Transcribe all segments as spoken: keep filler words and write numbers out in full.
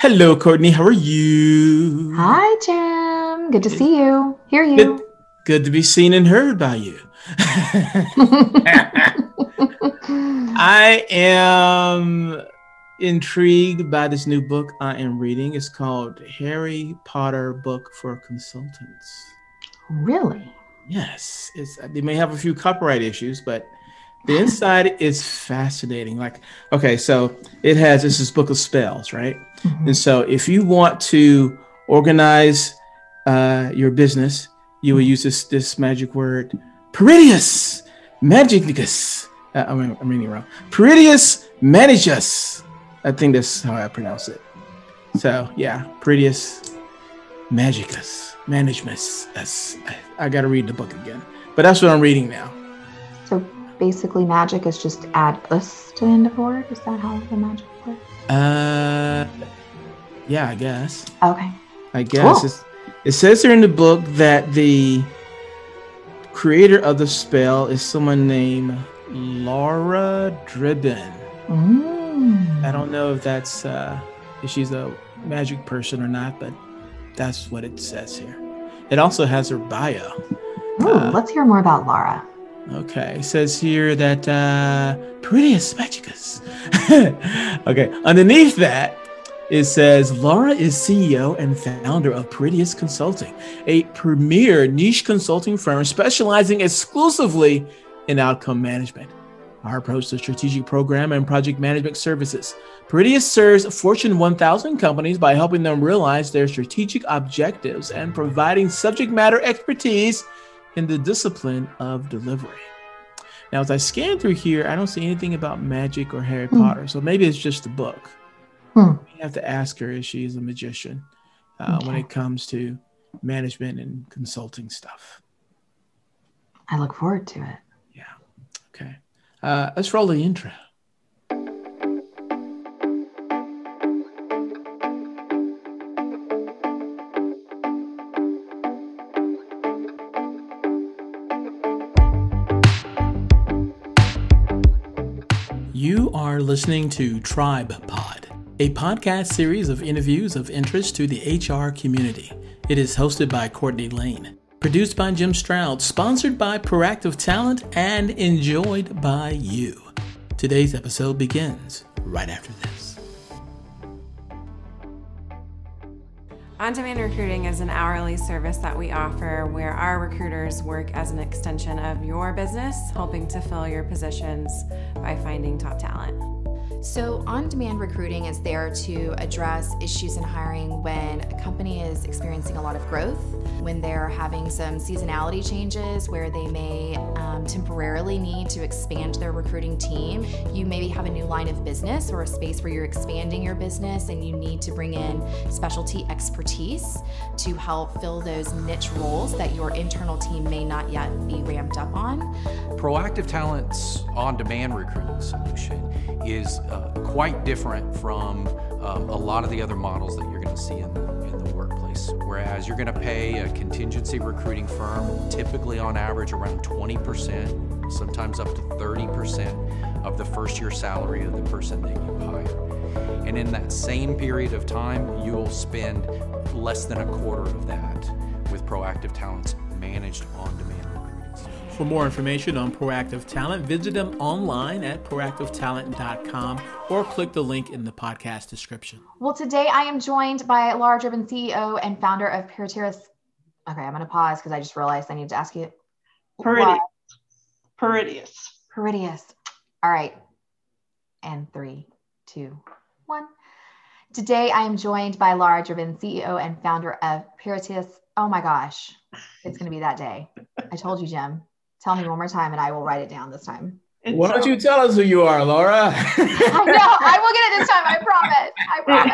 Hello, Courtney. How are you? Hi, Jim. Good to see you. Hear Good, you. good to be seen and heard by you. I am intrigued by this new book I am reading. It's called Harry Potter Book for Consultants. Really? Yes, it's they may have a few copyright issues, but the inside is fascinating. Like, okay, so it has this is book of spells, right? Mhm. And so if you want to organize uh, your business, you will use this this magic word, Peridius Magicus. Uh, I'm, I'm reading it wrong. Peridius Manigus. I think that's how I pronounce it. So yeah, Peridius Magicus. Managemus. That's I, I got to read the book again, but that's what I'm reading now. So basically, magic is just add us to the end of a word. Is that how the magic works? Uh, yeah, I guess. Okay. I guess Cool. it's, it says here in the book that the creator of the spell is someone named Laura Dribbin. Mm. I don't know if that's uh, if she's a magic person or not, but that's what it says here. It also has her bio. Ooh, Uh, let's hear more about Laura. Okay, it says here that uh, Peridius Magicus. Okay, underneath that, it says Laura is C E O and founder of Peridius Consulting, a premier niche consulting firm specializing exclusively in outcome management. Our approach to strategic program and project management services. Peridius serves Fortune one thousand companies by helping them realize their strategic objectives and providing subject matter expertise in the discipline of delivery. Now, as I scan through here, I don't see anything about magic or Harry Hmm. Potter, so maybe it's just a book. Hmm. We have to ask her if she's a magician uh, Okay. when it comes to management and consulting stuff. I look forward to it. Yeah. Okay. Uh, let's roll the intro. You are listening to Tribe Pod, a podcast series of interviews of interest to the H R community. It is hosted by Courtney Lane, produced by Jim Stroud, sponsored by Proactive Talent, and enjoyed by you. Today's episode begins right after this. On-demand recruiting is an hourly service that we offer where our recruiters work as an extension of your business, helping to fill your positions by finding top talent. So on-demand recruiting is there to address issues in hiring when a company is experiencing a lot of growth, when they're having some seasonality changes where they may um, temporarily need to expand their recruiting team. You maybe have a new line of business or a space where you're expanding your business and you need to bring in specialty expertise to help fill those niche roles that your internal team may not yet be ramped up on. Proactive Talent's on-demand recruiting solution is uh, quite different from um, a lot of the other models that you're going to see in the, in the workplace. Whereas you're going to pay a contingency recruiting firm typically on average around twenty percent, sometimes up to thirty percent of the first year salary of the person that you hire. And in that same period of time, you'll spend less than a quarter of that with Proactive Talent's managed on-demand. For more information on Proactive Talent, visit them online at proactive talent dot com or click the link in the podcast description. Well, today I am joined by Laura Dribbin, C E O and founder of Peridius. Okay, I'm going to pause because I just realized I need to ask you. Peridius. Peridius. Peridius. All right. And three, two, one. Today I am joined by Laura Dribbin, C E O and founder of Peridius. Oh my gosh, it's going to be that day. I told you, Jim. Tell me one more time and I will write it down this time. It's Why don't so- you tell us who you are, Laura? I know. I will get it this time. I promise. I promise.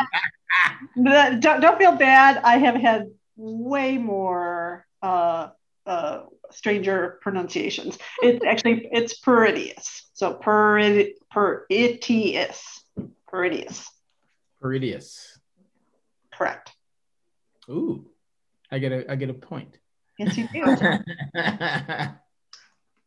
But don't, don't feel bad. I have had way more uh, uh, stranger pronunciations. It's actually, it's Peridius. So Perid, Peridius. Peridius. Peridius. Correct. Ooh, I get a I get a point. Yes, you do.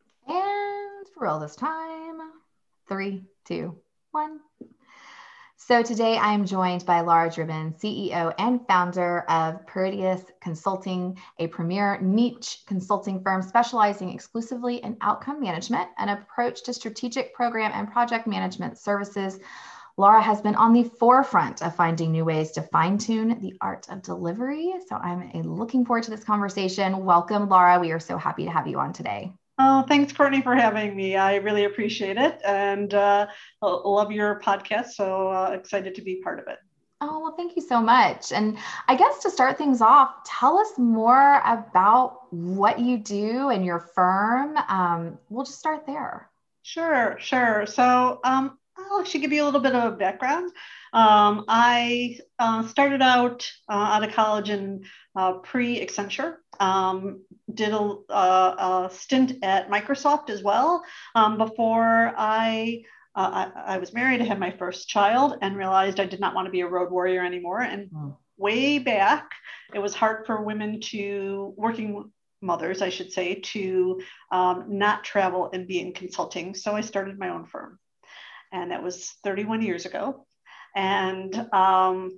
And for all this time, three, two, one. So today I am joined by Laura Driven, C E O and founder of Peridius Consulting, a premier niche consulting firm specializing exclusively in outcome management and approach to strategic program and project management services. Laura has been on the forefront of finding new ways to fine-tune the art of delivery. So I'm looking forward to this conversation. Welcome, Laura. We are so happy to have you on today. Oh, thanks, Courtney, for having me. I really appreciate it, and uh, love your podcast. So uh, excited to be part of it. Oh, well, thank you so much. And I guess to start things off, tell us more about what you do and your firm. Um, we'll just start there. Sure, sure. So um, I'll actually give you a little bit of a background. Um, I uh, started out uh, out of college in uh, pre-Accenture. Um, did a, uh, a stint at Microsoft as well um, before I, uh, I I was married. I had my first child and realized I did not want to be a road warrior anymore. And mm. way back, it was hard for women to, working mothers, I should say, to um, not travel and be in consulting. So I started my own firm. And that was thirty-one years ago. And um,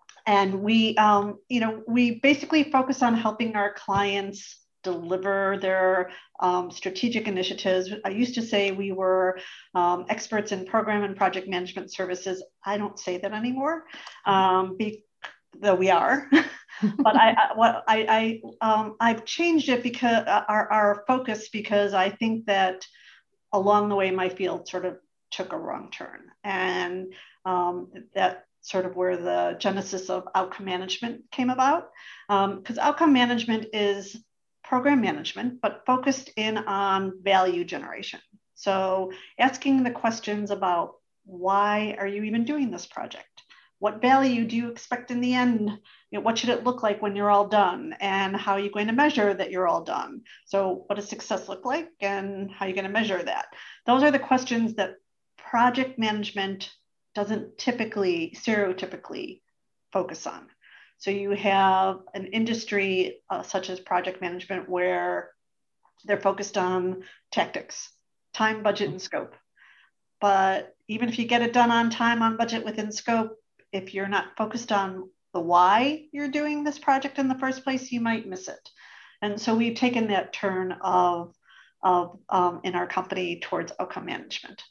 and we, um, you know, we basically focus on helping our clients deliver their um, strategic initiatives. I used to say we were um, experts in program and project management services. I don't say that anymore, um, be, though we are. But I, I, what I, I um, I've changed it because our, our focus, because I think that along the way my field sort of took a wrong turn, and um, that sort of where the genesis of outcome management came about. Because um, outcome management is program management, but focused in on value generation. So asking the questions about why are you even doing this project? What value do you expect in the end? You know, what should it look like when you're all done? And how are you going to measure that you're all done? So what does success look like, and how are you going to measure that? Those are the questions that project management doesn't typically, stereotypically focus on. So you have an industry uh, such as project management where they're focused on tactics, time, budget, and scope. But even if you get it done on time, on budget, within scope, if you're not focused on the why you're doing this project in the first place, you might miss it. And so we've taken that turn of, of um, in our company towards outcome management.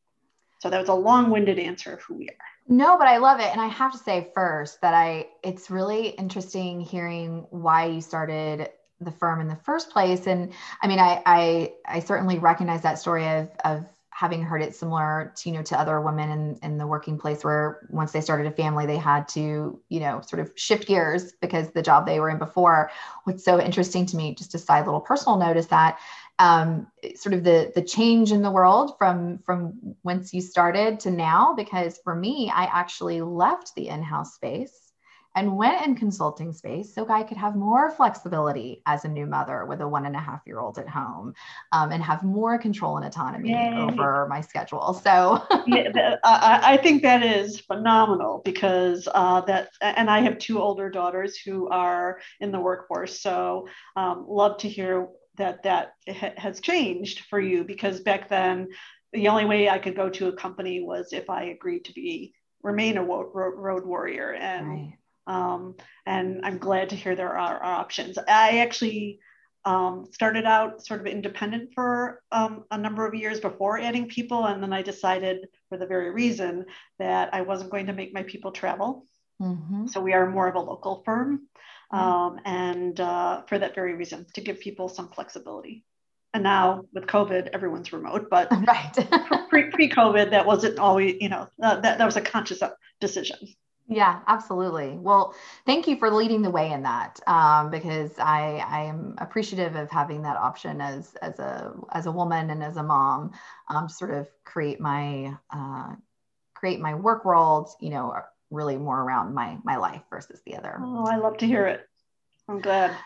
So that was a long-winded answer of who we are. No, but I love it. And I have to say first that I, it's really interesting hearing why you started the firm in the first place. And I mean, I, I, I certainly recognize that story of, of having heard it similar to, you know, to other women in, in the working place, where once they started a family, they had to, you know, sort of shift gears because the job they were in before. What's so interesting to me, just a side little personal note, is that um, sort of the, the change in the world from, from whence you started to now, because for me, I actually left the in-house space and went in consulting space so I could have more flexibility as a new mother with a one and a half year old at home, um, and have more control and autonomy Yay. over my schedule. So yeah, I, I think that is phenomenal, because uh, that, and I have two older daughters who are in the workforce. So um, love to hear that that has changed for you, because back then the only way I could go to a company was if I agreed to be remain a road warrior. And right. um, and I'm glad to hear there are, are options. I actually um, started out sort of independent for um, a number of years before adding people, and then I decided, for the very reason that I wasn't going to make my people travel. Mm-hmm. So we are more of a local firm. Um, and uh, for that very reason, to give people some flexibility. And now with COVID, everyone's remote, but right. pre, pre-COVID, that wasn't always, you know, uh, that, that was a conscious decision. Yeah, absolutely. Well, thank you for leading the way in that, um, because I, I am appreciative of having that option as, as a, as a woman and as a mom, um, to sort of create my, uh, create my work world, you know, really more around my, my life versus the other. Oh, I love to hear it. I'm glad.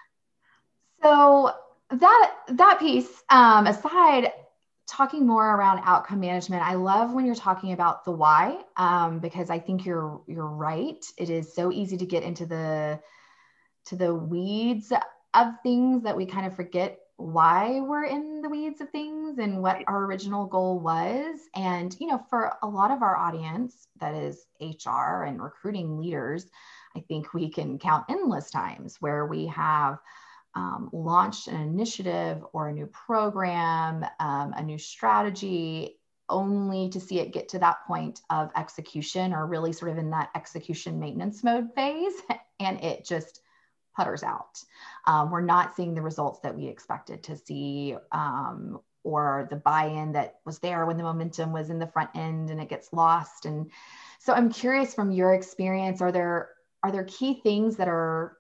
So that, that piece, um, aside, talking more around outcome management, I love when you're talking about the why, um, because I think you're, you're right. It is so easy to get into the, to the weeds of things that we kind of forget why we're in the weeds of things and what our original goal was. And, you know, for a lot of our audience that is H R and recruiting leaders, I think we can count endless times where we have um, launched an initiative or a new program, um, a new strategy, only to see it get to that point of execution, or really sort of in that execution maintenance mode phase, and it just putters out. Um, we're not seeing the results that we expected to see, um, or the buy-in that was there when the momentum was in the front end, and it gets lost. And so I'm curious, from your experience, are there are there key things that are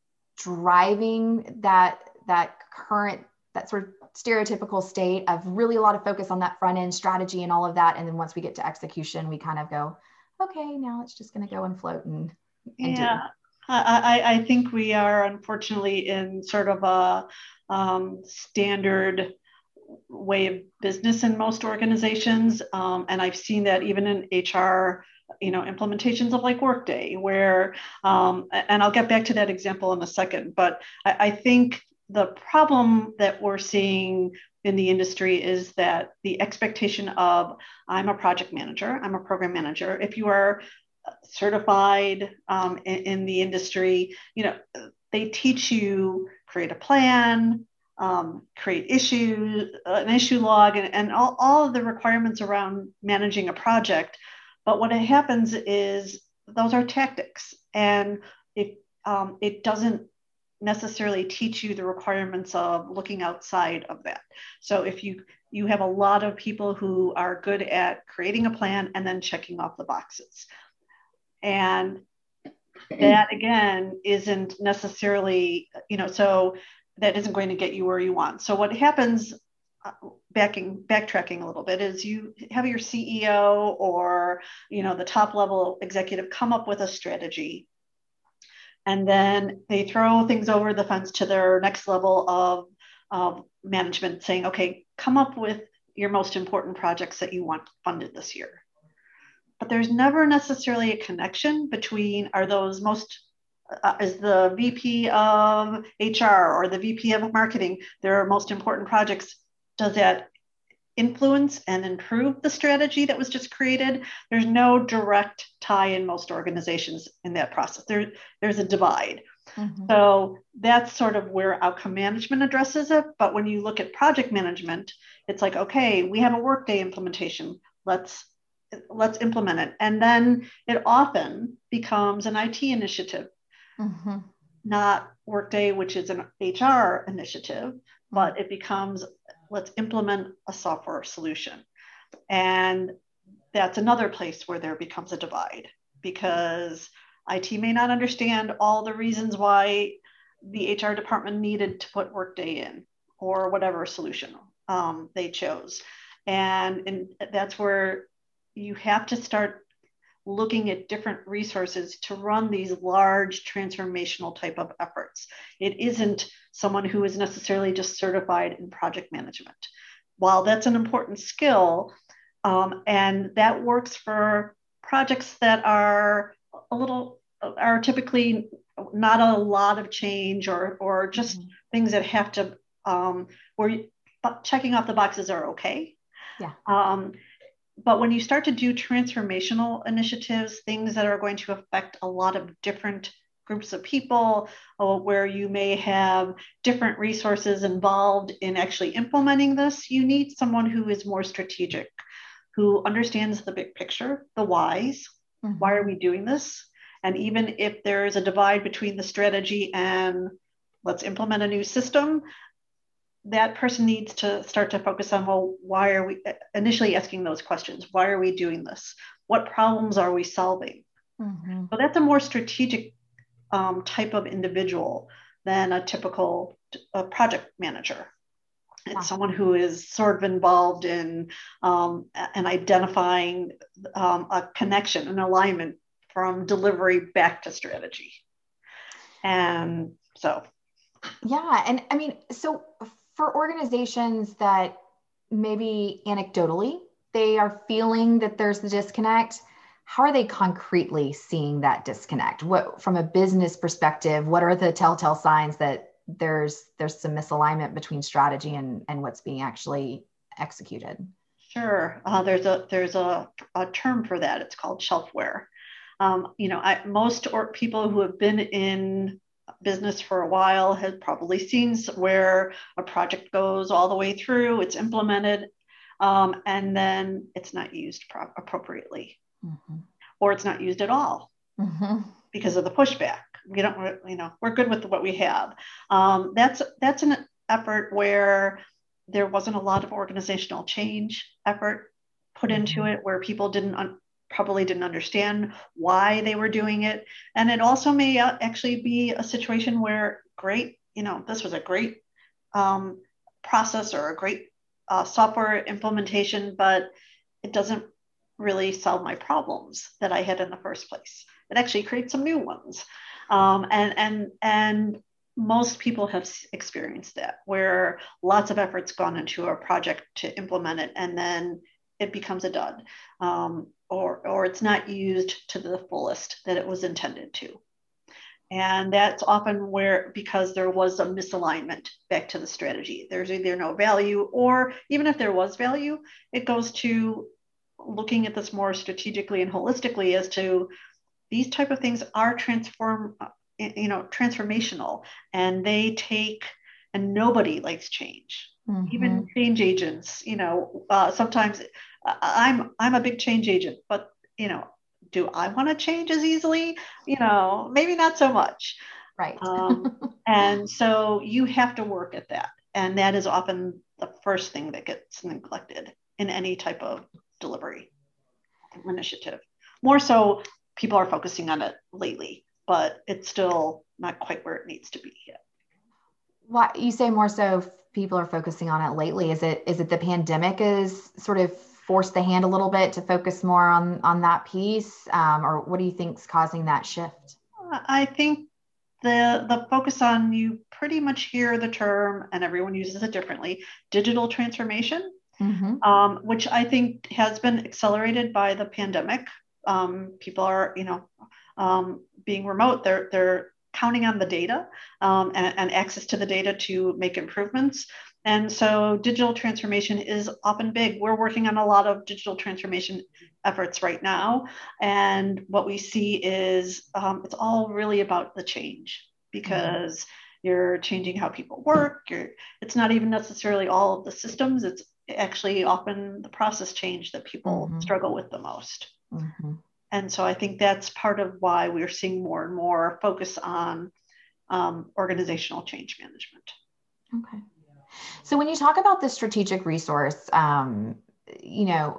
driving that that current, that sort of stereotypical state of really a lot of focus on that front end strategy and all of that, and then once we get to execution, we kind of go, okay, now it's just going to go and float and, and yeah. do. I, I think we are unfortunately in sort of a um, standard way of business in most organizations. Um, and I've seen that even in H R, you know, implementations of like Workday, where, um, and I'll get back to that example in a second, but I, I think the problem that we're seeing in the industry is that the expectation of, I'm a project manager, I'm a program manager. If you are certified um, in, in the industry, you know, they teach you create a plan, um, create issues, an issue log, and, and all, all of the requirements around managing a project. But what happens is those are tactics, and it um, it doesn't necessarily teach you the requirements of looking outside of that. So if you you have a lot of people who are good at creating a plan and then checking off the boxes. And that again isn't necessarily, you know, so that isn't going to get you where you want. So what happens, uh, backing, backtracking a little bit, is you have your C E O or, you know, the top level executive come up with a strategy, and then they throw things over the fence to their next level of, of management, saying, okay, come up with your most important projects that you want funded this year. But there's never necessarily a connection between, are those most, uh, is the V P of H R or the V P of marketing their most important projects? Does that influence and improve the strategy that was just created? There's no direct tie in most organizations in that process. There, there's a divide. Mm-hmm. So that's sort of where outcome management addresses it. But when you look at project management, it's like, okay, we have a Workday implementation. Let's let's implement it. And then it often becomes an I T initiative, mm-hmm. not Workday, which is an H R initiative, but it becomes, let's implement a software solution. And that's another place where there becomes a divide, because I T may not understand all the reasons why the H R department needed to put Workday in, or whatever solution um, they chose. And, and that's where you have to start looking at different resources to run these large transformational type of efforts. It isn't someone who is necessarily just certified in project management. While that's an important skill, um, and that works for projects that are a little, are typically not a lot of change, or, or just mm-hmm. things that have to, um, where you, checking off the boxes are okay. Yeah. Um, But when you start to do transformational initiatives, things that are going to affect a lot of different groups of people, or where you may have different resources involved in actually implementing this, you need someone who is more strategic, who understands the big picture, the whys. Mm-hmm. Why are we doing this? And even if there's a divide between the strategy and let's implement a new system, that person needs to start to focus on, well, why are we initially asking those questions? Why are we doing this? What problems are we solving? Mm-hmm. So that's a more strategic um, type of individual than a typical uh, project manager. It's wow. someone who is sort of involved in um, and identifying um, a connection, an alignment from delivery back to strategy. And so. Yeah. And I mean, so for organizations that maybe anecdotally, they are feeling that there's the disconnect, how are they concretely seeing that disconnect? What, from a business perspective, what are the telltale signs that there's there's some misalignment between strategy and, and what's being actually executed? Sure. Uh, there's a there's a, a term for that. It's called shelfware. Um, you know, I, most or people who have been in business for a while have probably seen where a project goes all the way through, it's implemented, um, and then it's not used pro- appropriately, mm-hmm. or it's not used at all mm-hmm. because of the pushback. We don't, you know, we're good with what we have. Um, that's that's an effort where there wasn't a lot of organizational change effort put mm-hmm. into it, where people didn't un- probably didn't understand why they were doing it. And it also may uh, actually be a situation where great, you know, this was a great um, process or a great uh, software implementation, but it doesn't really solve my problems that I had in the first place. It actually creates some new ones. Um, and, and, and most people have experienced that, where lots of effort's gone into a project to implement it, and then it becomes a dud. Um, Or, or it's not used to the fullest that it was intended to. And that's often where, because there was a misalignment back to the strategy. There's either no value, or even if there was value, it goes to looking at this more strategically and holistically as to these type of things are transform, you know, transformational, and they take, and nobody likes change. Mm-hmm. Even change agents, you know, uh, sometimes I'm I'm a big change agent, but you know, do I want to change as easily? You know, maybe not so much. Right. um, and so you have to work at that, and that is often the first thing that gets neglected in any type of delivery initiative. More so, people are focusing on it lately, but it's still not quite where it needs to be yet. Why you say more so people are focusing on it lately? Is it is it the pandemic is sort of forced the hand a little bit to focus more on on that piece, um, or what do you think is causing that shift? I think the the focus on, you pretty much hear the term, and everyone uses it differently, digital transformation, mm-hmm. um, which I think has been accelerated by the pandemic. Um, people are, you know, um, being remote. They're they're counting on the data um, and, and access to the data to make improvements. And so digital transformation is often big. We're working on a lot of digital transformation efforts right now. And what we see is um, it's all really about the change, because mm-hmm. you're changing how people work. You're, it's not even necessarily all of the systems. It's actually often the process change that people mm-hmm. struggle with the most. Mm-hmm. And so I think that's part of why we're seeing more and more focus on um, organizational change management. Okay. So when you talk about the strategic resource, um, you know,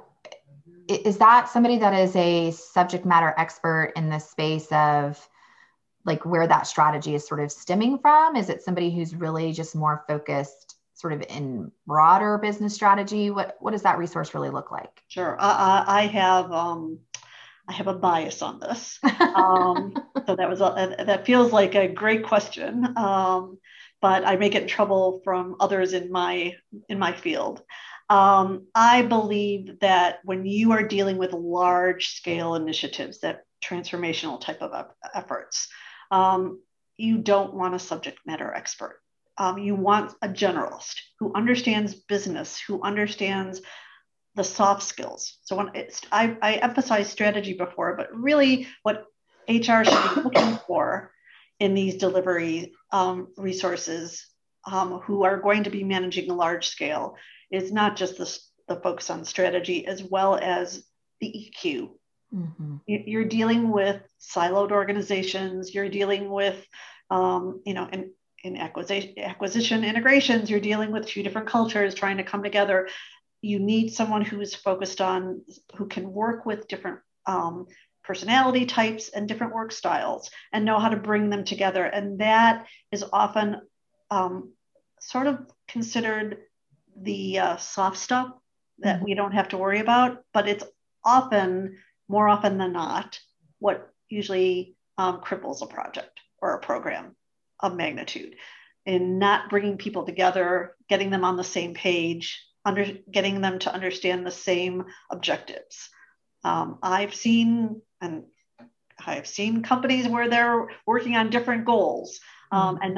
is that somebody that is a subject matter expert in the space of like where that strategy is sort of stemming from? Is it somebody who's really just more focused sort of in broader business strategy? What, what does that resource really look like? Sure. I, I have, um, I have a bias on this. Um, so that was, a, that feels like a great question. Um, but I may get in trouble from others in my in my field. Um, I believe that when you are dealing with large scale initiatives, that transformational type of efforts, um, you don't want a subject matter expert. Um, you want a generalist who understands business, who understands the soft skills. So when it's, I, I emphasized strategy before, but really what H R should be looking for in these delivery um, resources um, who are going to be managing a large scale is not just the, the focus on strategy, as well as the E Q. Mm-hmm. You're dealing with siloed organizations. You're dealing with, um, you know, in, in acquisition, acquisition integrations, you're dealing with two different cultures trying to come together. You need someone who is focused on, who can work with different um, personality types and different work styles and know how to bring them together. And that is often um, sort of considered the uh, soft stuff that mm-hmm. we don't have to worry about, but it's often, more often than not, what usually um, cripples a project or a program of magnitude, in not bringing people together, getting them on the same page, under, getting them to understand the same objectives. Um, I've seen, and I've seen companies where they're working on different goals um, mm-hmm. and not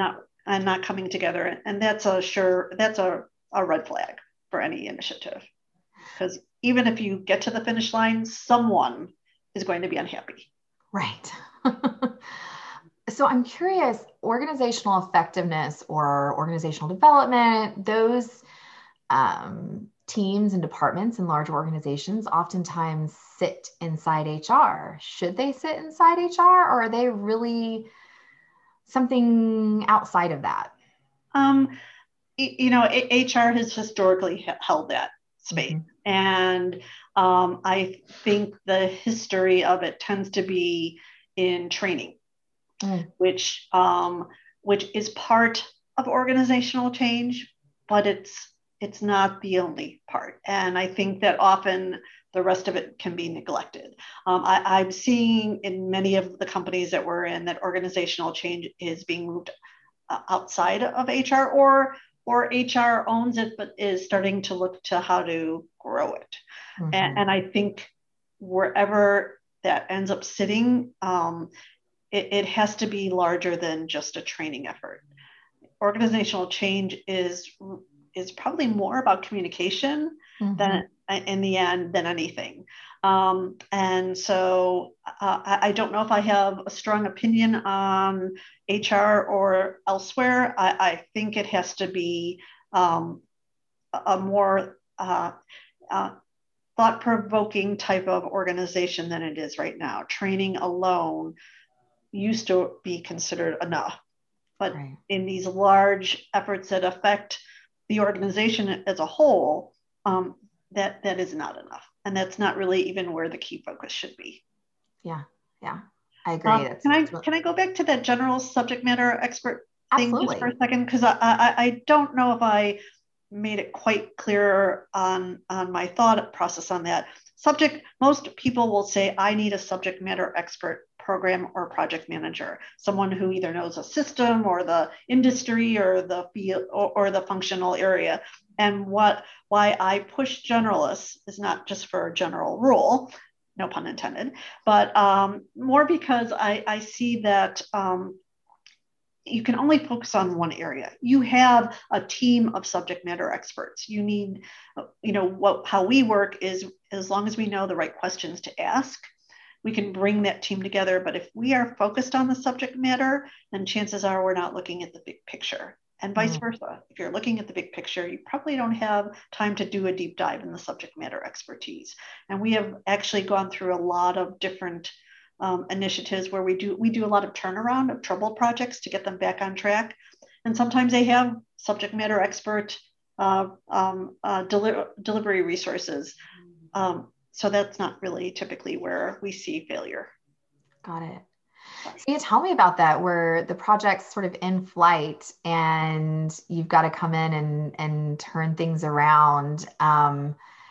and not coming together. And that's a sure, that's a, a red flag for any initiative. Because even if you get to the finish line, someone is going to be unhappy. Right. So I'm curious, organizational effectiveness or organizational development, those um, teams and departments in large organizations oftentimes sit inside H R. Should they sit inside H R, or are they really something outside of that? Um, you know, H R has historically held that space. Mm-hmm. And um, I think the history of it tends to be in training, mm. which um, which is part of organizational change, but it's it's not the only part. And I think that often the rest of it can be neglected. Um, I, I'm seeing in many of the companies that we're in that organizational change is being moved uh, outside of H R, or or H R owns it, but is starting to look to how to grow it. Mm-hmm. And, and I think wherever that ends up sitting, um, it, it has to be larger than just a training effort. Organizational change is is probably more about communication mm-hmm. than in the end than anything. Um, and so uh, I, I don't know if I have a strong opinion on H R or elsewhere. I, I think it has to be um, a more uh, uh, thought-provoking type of organization than it is right now. Training alone used to be considered enough. But right. in these large efforts that affect the organization as a whole, um, that that is not enough. And that's not really even where the key focus should be. Yeah, yeah, I agree. Um, that's, can I that's... can I go back to that general subject matter expert thing Absolutely. just for a second? Because I, I I don't know if I made it quite clear on, on my thought process on that. Subject, most people will say, I need a subject matter expert program or project manager, someone who either knows a system or the industry or the field or, or the functional area. And what why I push generalists is not just for a general rule, no pun intended, but um, more because I, I see that um, you can only focus on one area. You have a team of subject matter experts. You need, you know, what how we work is as long as we know the right questions to ask, we can bring that team together. But if we are focused on the subject matter, then chances are we're not looking at the big picture, and vice mm-hmm. versa. If you're looking at the big picture, you probably don't have time to do a deep dive in the subject matter expertise. And we have actually gone through a lot of different um, initiatives where we do we do a lot of turnaround of troubled projects to get them back on track. And sometimes they have subject matter expert uh, um, uh, deli- delivery resources. Um, So that's not really typically where we see failure. Got it. So you tell me about that, where the project's sort of in flight and you've got to come in and, and turn things around. Um,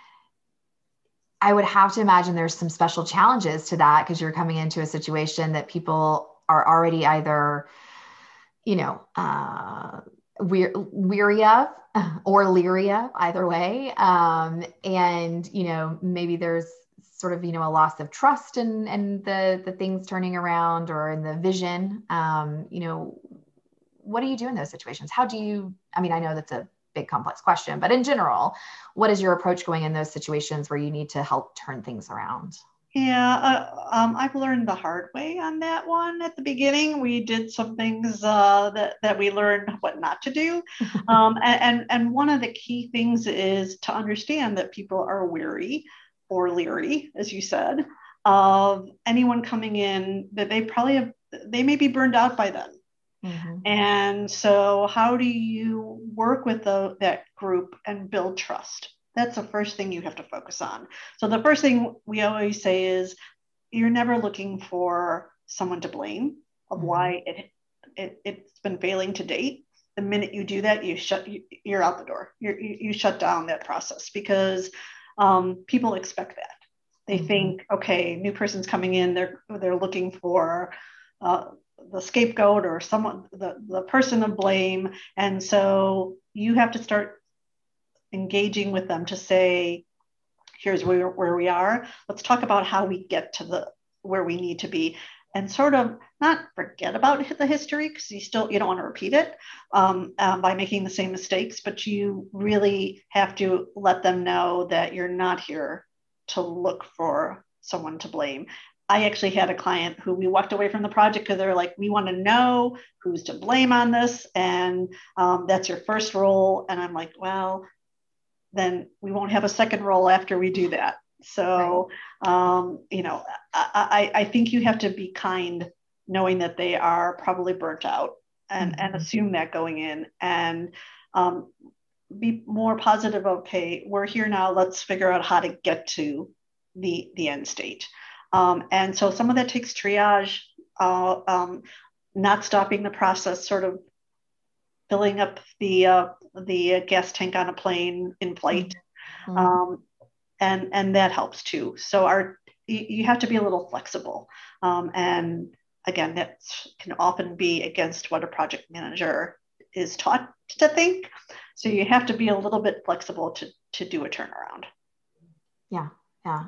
I would have to imagine there's some special challenges to that because you're coming into a situation that people are already either, you know, uh, we're weary of or leery of, either way. Um, and, you know, maybe there's sort of, you know, a loss of trust in, in the, the things turning around or in the vision. Um, you know, what do you do in those situations? How do you, I mean, I know that's a big complex question, but in general, what is your approach going in those situations where you need to help turn things around? Yeah, uh, um, I've learned the hard way on that one. At the beginning, we did some things uh, that that we learned what not to do, um, and, and and one of the key things is to understand that people are weary or leery, as you said, of anyone coming in that they probably have. They may be burned out by then, mm-hmm. and so how do you work with the, that group and build trust? That's the first thing you have to focus on. So the first thing we always say is you're never looking for someone to blame of mm-hmm. why it, it, it's been failing to date. The minute you do that, you shut, you, you're out the door. You're, you you shut down that process because um, people expect that. They mm-hmm. think, okay, new person's coming in, they're, they're looking for uh, the scapegoat or someone, the, the person of blame. And so you have to start engaging with them to say, here's where, where we are. Let's talk about how we get to the where we need to be. and sort of not forget about the history, because you still, you don't want to repeat it um, um, by making the same mistakes, but you really have to let them know that you're not here to look for someone to blame. I actually had a client who we walked away from the project because they were like, we want to know who's to blame on this. And um, that's your first role. And I'm like, well, then we won't have a second role after we do that. So, right. um, you know, I, I, I think you have to be kind, knowing that they are probably burnt out, and, mm-hmm. and assume that going in, and um, be more positive. Okay, we're here now. Let's figure out how to get to the, the end state. Um, and so some of that takes triage, uh, um, not stopping the process, sort of filling up the uh, the gas tank on a plane in flight. Mm-hmm. Um, and, and that helps too. So our you, you have to be a little flexible. Um, and again, that can often be against what a project manager is taught to think. So you have to be a little bit flexible to, to do a turnaround. Yeah, yeah.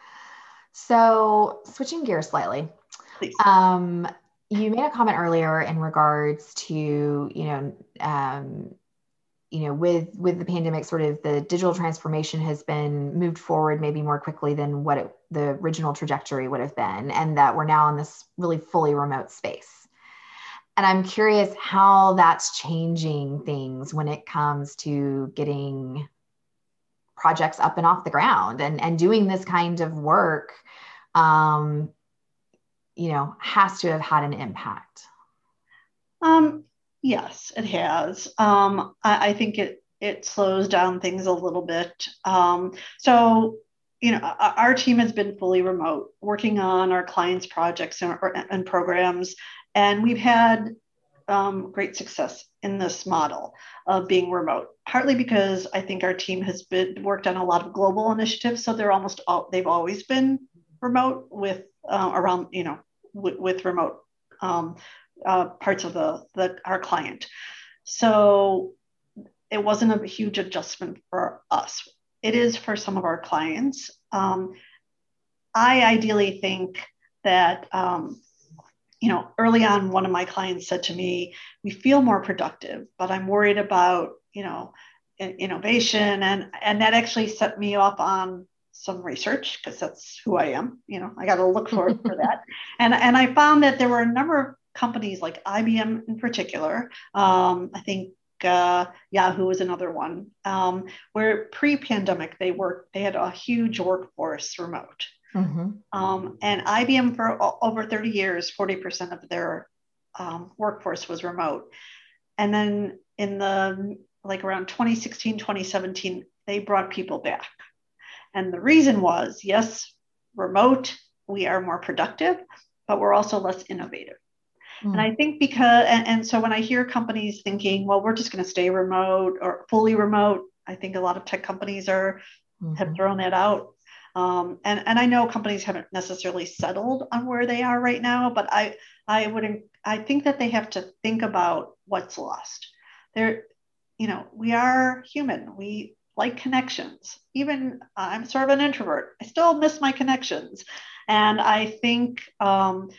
So switching gears slightly, um, you made a comment earlier in regards to, you know, um, you know, with, with the pandemic, sort of the digital transformation has been moved forward maybe more quickly than what it, the original trajectory would have been, and that we're now in this really fully remote space. And I'm curious how that's changing things when it comes to getting projects up and off the ground, and, and doing this kind of work, um, you know, has to have had an impact. Um, yes, it has. Um, I, I think it, it slows down things a little bit. Um, so, you know, our, our team has been fully remote, working on our clients' projects and, and programs, and we've had um, great success in this model of being remote, partly because I think our team has been worked on a lot of global initiatives. So they're almost all, they've always been remote with uh, around, you know, with, with remote um, uh, parts of the, the our client. So it wasn't a huge adjustment for us. It is for some of our clients. Um, I ideally think that, um, you know, early on, one of my clients said to me, we feel more productive, but I'm worried about, you know, innovation. And, and that actually set me off on some research, because that's who I am. You know, I got to look for, for that. And, and I found that there were a number of companies, like I B M in particular. Um, I think uh, Yahoo was another one, um, where pre-pandemic, they worked, they had a huge workforce remote. Mm-hmm. Um, and I B M for over thirty years, forty percent of their um, workforce was remote. And then in the, like around twenty sixteen, twenty seventeen, they brought people back. And the reason was, yes, remote, we are more productive, but we're also less innovative. Mm. And I think because, and, and so when I hear companies thinking, well, we're just going to stay remote or fully remote, I think a lot of tech companies are, mm-hmm. have thrown that out. Um, and, and I know companies haven't necessarily settled on where they are right now, but I, I would, I think that they have to think about what's lost. They're, you know, we are human. We like connections. Even I'm sort of an introvert. I still miss my connections. And I think um,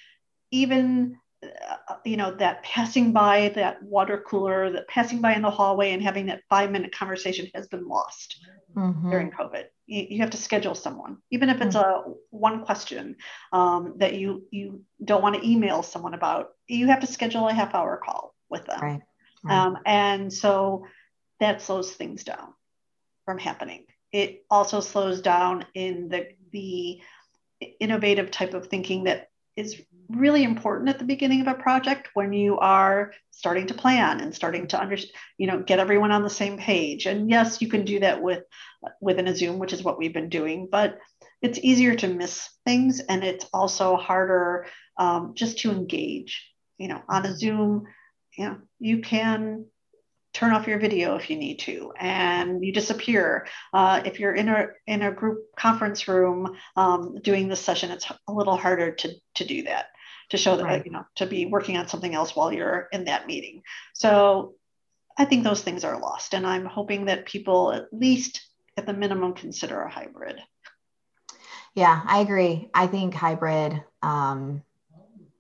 even, uh, you know, that passing by that water cooler, that passing by in the hallway and having that five minute conversation has been lost mm-hmm. during COVID. You, you have to schedule someone, even if it's mm-hmm. a one question um, that you, you don't want to email someone about. You have to schedule a half hour call with them. Right. Right. Um, and so that slows things down from happening. It also slows down in the, the innovative type of thinking that is really important at the beginning of a project, when you are starting to plan and starting to understand, you know, get everyone on the same page. And yes, you can do that with within a Zoom, which is what we've been doing, but it's easier to miss things. And it's also harder um, just to engage, you know, on a Zoom. You know, you can turn off your video if you need to, and you disappear. Uh, if you're in a in a group conference room um, doing this session, it's a little harder to to do that, to show that, right. you know, to be working on something else while you're in that meeting. So I think those things are lost, and I'm hoping that people at least at the minimum consider a hybrid. Yeah, I agree. I think hybrid, um,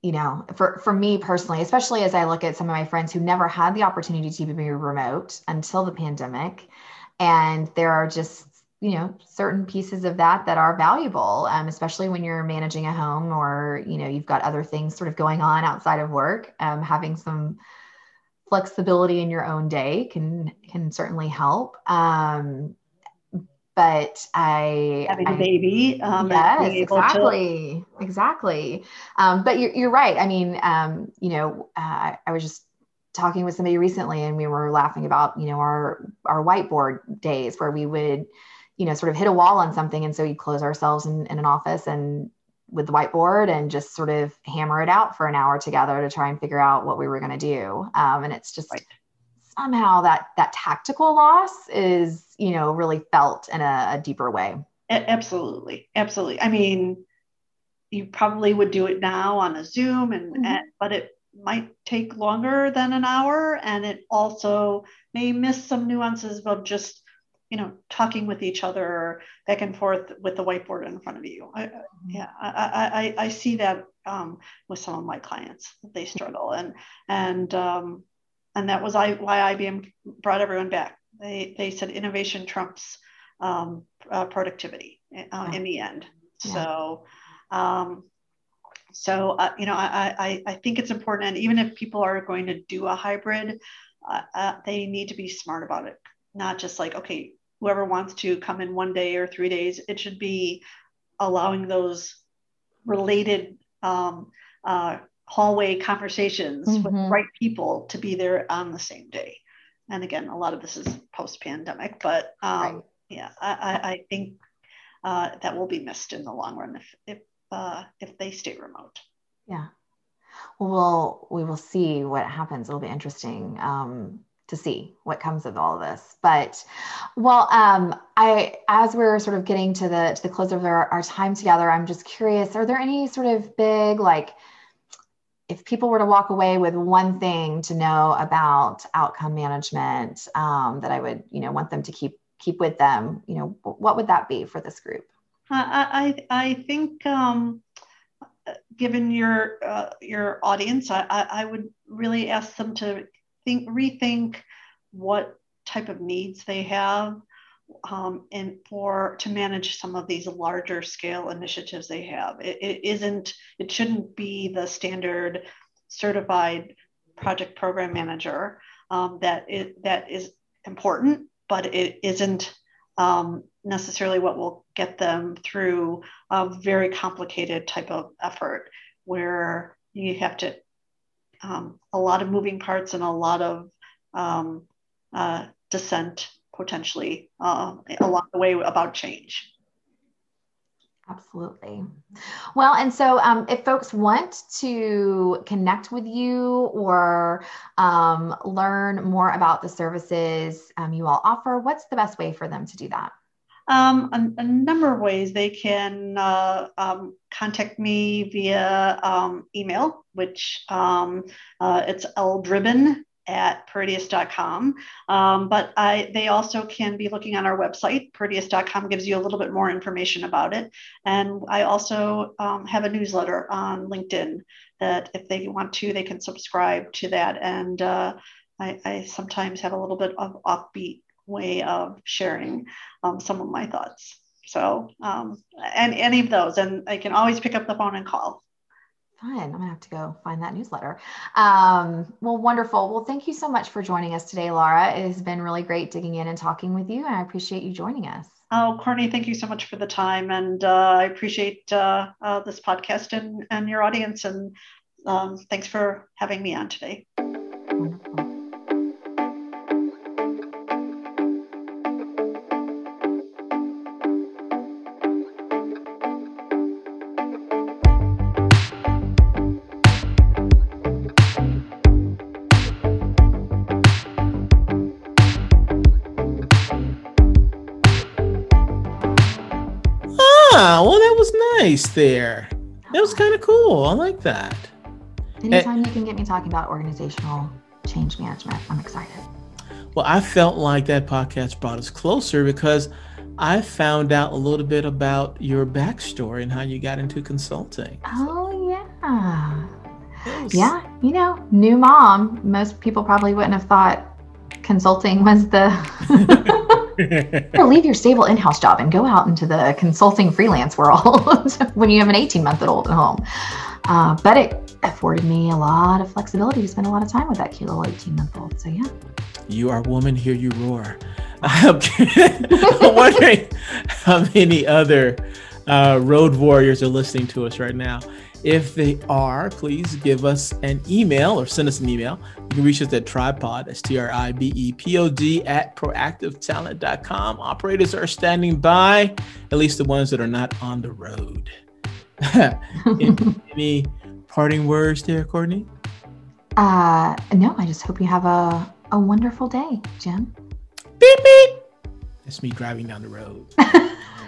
you know, for, for me personally, especially as I look at some of my friends who never had the opportunity to be remote until the pandemic. And there are just, you know, certain pieces of that that are valuable, um, especially when you're managing a home or, you know, you've got other things sort of going on outside of work. Um, having some flexibility in your own day can, can certainly help. Um, But I having I, a baby. Um, yes, and being able exactly, to... exactly. Um, but you're you're right. I mean, um, you know, uh, I was just talking with somebody recently, and we were laughing about, you know, our our whiteboard days where we would, you know, sort of hit a wall on something, and so we'd close ourselves in, in an office and with the whiteboard and just sort of hammer it out for an hour together to try and figure out what we were going to do. Um, and it's just. Right. Somehow that that tactical loss is, you know, really felt in a, a deeper way. Absolutely. Absolutely. I mean, you probably would do it now on a Zoom and, mm-hmm. and but it might take longer than an hour. And it also may miss some nuances of just, you know, talking with each other back and forth with the whiteboard in front of you. I, mm-hmm. Yeah, I, I, I see that um, with some of my clients. They struggle. And, and, um, And that was I, why I B M brought everyone back. They they said innovation trumps um, uh, productivity uh, yeah. in the end. Yeah. So, um, so uh, you know, I, I I think it's important. And even if people are going to do a hybrid, uh, uh, they need to be smart about it. Not just like, okay, whoever wants to come in one day or three days. It should be allowing those related um, uh, hallway conversations mm-hmm. with the right people to be there on the same day. And again, a lot of this is post-pandemic, but um, right. yeah, I, I think uh, that will be missed in the long run if if uh, if they stay remote. Yeah. Well, we will see what happens. It'll be interesting um, to see what comes of all of this. But well, um, I as we're sort of getting to the to the close of our, our time together, I'm just curious: are there any sort of big like if people were to walk away with one thing to know about outcome management um, that I would, you know, want them to keep keep with them, you know, what would that be for this group? I I, I think um, given your uh, your audience, I, I would really ask them to think rethink what type of needs they have um, and for to manage some of these larger scale initiatives they have. It, it isn't, it shouldn't be the standard certified project program manager um, that is, that is important, but it isn't um, necessarily what will get them through a very complicated type of effort where you have to, um, a lot of moving parts and a lot of um, uh, dissent potentially uh, along the way about change. Absolutely. Well, and so um, if folks want to connect with you or um, learn more about the services um, you all offer, what's the best way for them to do that? Um, a, a number of ways. They can uh, um, contact me via um, email, which um, uh, it's ldribben at Peritius dot com. Um, but I, they also can be looking on our website. Peritius dot com gives you a little bit more information about it. And I also um, have a newsletter on LinkedIn that if they want to, they can subscribe to that. And uh, I, I sometimes have a little bit of offbeat way of sharing um, some of my thoughts. So, um, and any of those, and I can always pick up the phone and call. Fun. I'm gonna have to go find that newsletter. Um, well, wonderful. Well, thank you so much for joining us today, Laura. It has been really great digging in and talking with you, and I appreciate you joining us. Oh, Courtney, thank you so much for the time, and uh, I appreciate uh, uh, this podcast and, and your audience, and um, thanks for having me on today. Wonderful. Ah, well, that was nice there. That was kind of cool. I like that. Anytime and, you can get me talking about organizational change management, I'm excited. Well, I felt like that podcast brought us closer because I found out a little bit about your backstory and how you got into consulting. Oh, yeah. Yeah, you know, new mom. Most people probably wouldn't have thought consulting was the or leave your stable in-house job and go out into the consulting freelance world when you have an eighteen month old at home. Uh, but it afforded me a lot of flexibility to spend a lot of time with that cute little eighteen month old. So yeah. You are a woman, hear you roar. I'm wondering how many other uh, road warriors are listening to us right now. If they are, please give us an email or send us an email. You can reach us at tribepod, that's T R I B E P O D, at proactive talent dot com. Operators are standing by, at least the ones that are not on the road. any, any parting words there, Courtney? Uh, no, I just hope you have a, a wonderful day, Jim. Beep, beep. That's me driving down the road.